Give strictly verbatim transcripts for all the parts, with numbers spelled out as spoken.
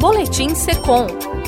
Boletim Secom.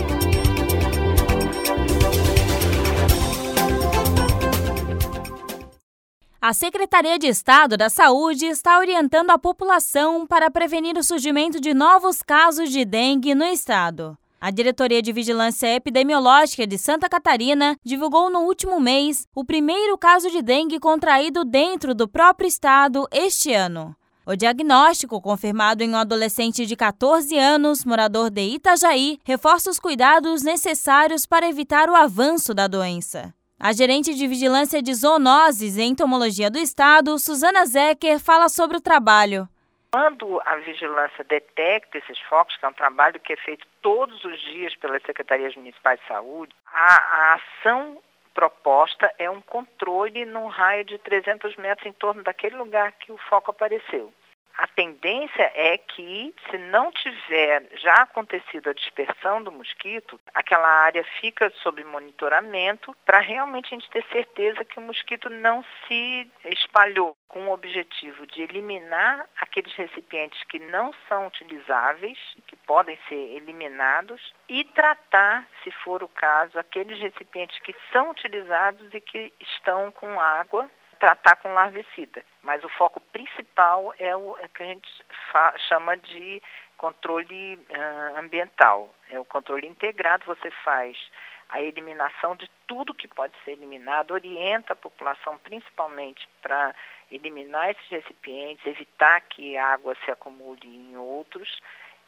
A Secretaria de Estado da Saúde está orientando a população para prevenir o surgimento de novos casos de dengue no estado. A Diretoria de Vigilância Epidemiológica de Santa Catarina divulgou no último mês o primeiro caso de dengue contraído dentro do próprio estado este ano. O diagnóstico, confirmado em um adolescente de catorze anos, morador de Itajaí, reforça os cuidados necessários para evitar o avanço da doença. A gerente de Vigilância de Zoonoses e Entomologia do Estado, Suzana Zecker, fala sobre o trabalho. Quando a vigilância detecta esses focos, que é um trabalho que é feito todos os dias pelas secretarias municipais de saúde, a, a ação proposta é um controle num raio de trezentos metros em torno daquele lugar que o foco apareceu. A tendência é que, se não tiver já acontecido a dispersão do mosquito, aquela área fica sob monitoramento para realmente a gente ter certeza que o mosquito não se espalhou, com o objetivo de eliminar aqueles recipientes que não são utilizáveis, que podem ser eliminados, e tratar, se for o caso, aqueles recipientes que são utilizados e que estão com água, tratar com larvicida. Mas o foco principal é o é que a gente fa- chama de controle uh, ambiental. É o controle integrado, você faz a eliminação de tudo que pode ser eliminado, orienta a população principalmente para eliminar esses recipientes, evitar que a água se acumule em outros.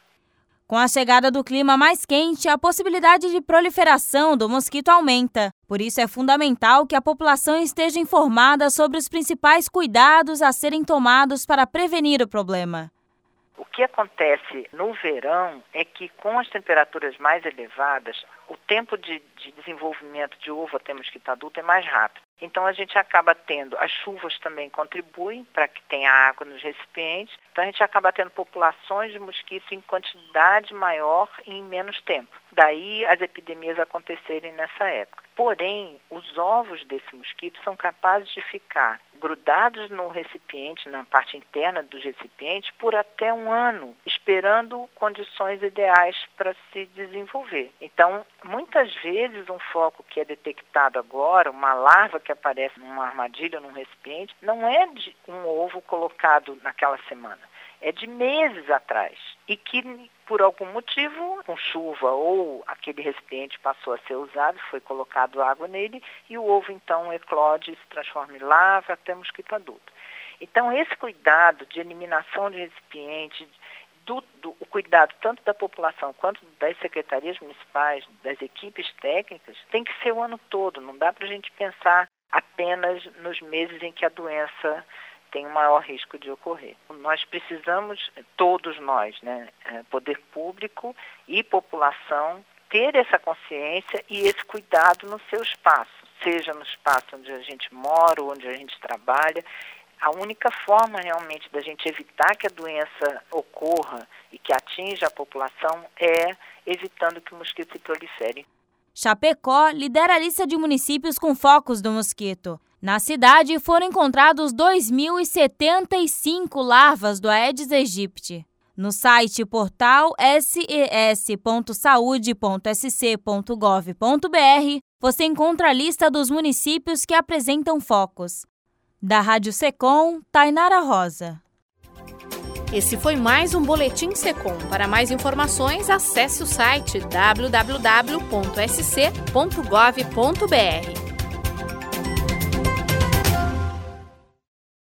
Com a chegada do clima mais quente, a possibilidade de proliferação do mosquito aumenta. Por isso, é fundamental que a população esteja informada sobre os principais cuidados a serem tomados para prevenir o problema. O que acontece no verão é que, com as temperaturas mais elevadas, o tempo de, de desenvolvimento de ovo até mosquito adulto é mais rápido. Então, a gente acaba tendo, as chuvas também contribuem para que tenha água nos recipientes, então a gente acaba tendo populações de mosquitos em quantidade maior e em menos tempo. Daí as epidemias acontecerem nessa época. Porém, os ovos desse mosquito são capazes de ficar grudados no recipiente, na parte interna dos recipientes, por até um ano, esperando condições ideais para se desenvolver. Então, muitas vezes um foco que é detectado agora, uma larva que aparece numa armadilha, num recipiente, não é de um ovo colocado naquela semana, é de meses atrás. E que, por algum motivo, com chuva ou aquele recipiente passou a ser usado, foi colocado água nele e o ovo então eclode, se transforma em larva até mosquito adulto. Então, esse cuidado de eliminação de recipientes, Do, do, o cuidado tanto da população quanto das secretarias municipais, das equipes técnicas, tem que ser o ano todo. Não dá para a gente pensar apenas nos meses em que a doença tem o maior risco de ocorrer. Nós precisamos, todos nós, né, poder público e população, ter essa consciência e esse cuidado no seu espaço, seja no espaço onde a gente mora, onde a gente trabalha. A única forma realmente da gente evitar que a doença ocorra e que atinja a população é evitando que o mosquito se prolifere. Chapecó lidera a lista de municípios com focos do mosquito. Na cidade foram encontrados dois mil e setenta e cinco larvas do Aedes aegypti. No site portal s e s ponto saude ponto s c ponto gov ponto b r você encontra a lista dos municípios que apresentam focos. Da Rádio Secom, Tainara Rosa. Esse foi mais um Boletim Secom. Para mais informações, acesse o site w w w ponto s c ponto gov ponto b r.